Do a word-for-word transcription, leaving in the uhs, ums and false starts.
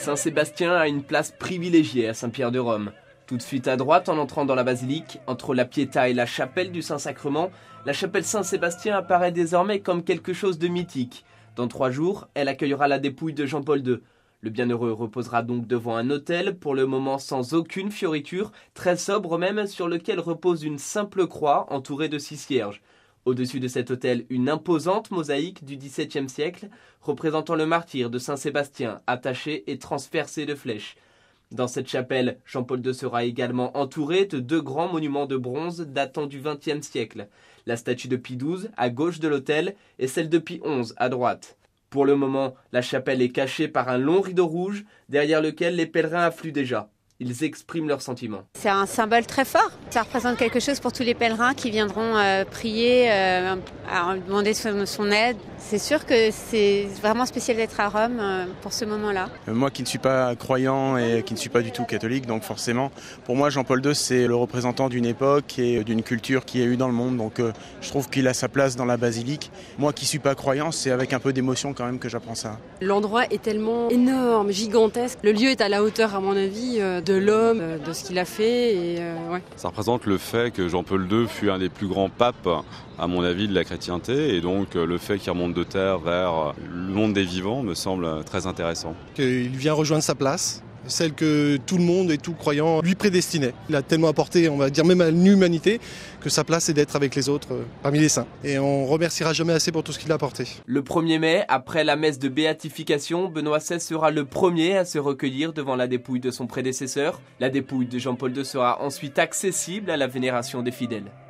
Saint-Sébastien a une place privilégiée à Saint-Pierre-de-Rome. Tout de suite à droite, en entrant dans la basilique, entre la Pietà et la chapelle du Saint-Sacrement, la chapelle Saint-Sébastien apparaît désormais comme quelque chose de mythique. Dans trois jours, elle accueillera la dépouille de Jean-Paul deux. Le bienheureux reposera donc devant un autel, pour le moment sans aucune fioriture, très sobre même, sur lequel repose une simple croix entourée de six cierges. Au-dessus de cet autel, une imposante mosaïque du dix-septième siècle, représentant le martyre de Saint-Sébastien, attaché et transpercé de flèches. Dans cette chapelle, Jean-Paul deux sera également entouré de deux grands monuments de bronze datant du vingtième siècle. La statue de Pie douze, à gauche de l'autel, et celle de Pie onze, à droite. Pour le moment, la chapelle est cachée par un long rideau rouge, derrière lequel les pèlerins affluent déjà. Ils expriment leurs sentiments. C'est un symbole très fort. Ça représente quelque chose pour tous les pèlerins qui viendront euh, prier, euh, à demander son, son aide. C'est sûr que c'est vraiment spécial d'être à Rome euh, pour ce moment-là. Moi qui ne suis pas croyant et qui ne suis pas du tout catholique, donc forcément, pour moi Jean-Paul deux c'est le représentant d'une époque et d'une culture qu'il y a eu dans le monde. Donc euh, je trouve qu'il a sa place dans la basilique. Moi qui ne suis pas croyant, c'est avec un peu d'émotion quand même que j'apprends ça. L'endroit est tellement énorme, gigantesque. Le lieu est à la hauteur, à mon avis, de l'homme, de ce qu'il a fait. Et euh, ouais. Ça représente le fait que Jean-Paul deux fut un des plus grands papes, à mon avis, de la chrétienté. Et donc le fait qu'il remonte de terre vers le monde des vivants me semble très intéressant. Il vient rejoindre sa place, celle que tout le monde et tout croyant lui prédestinait. Il a tellement apporté, on va dire même à l'humanité, que sa place est d'être avec les autres, euh, parmi les saints. Et on remerciera jamais assez pour tout ce qu'il a apporté. Le premier mai, après la messe de béatification, Benoît seize sera le premier à se recueillir devant la dépouille de son prédécesseur. La dépouille de Jean-Paul deux sera ensuite accessible à la vénération des fidèles.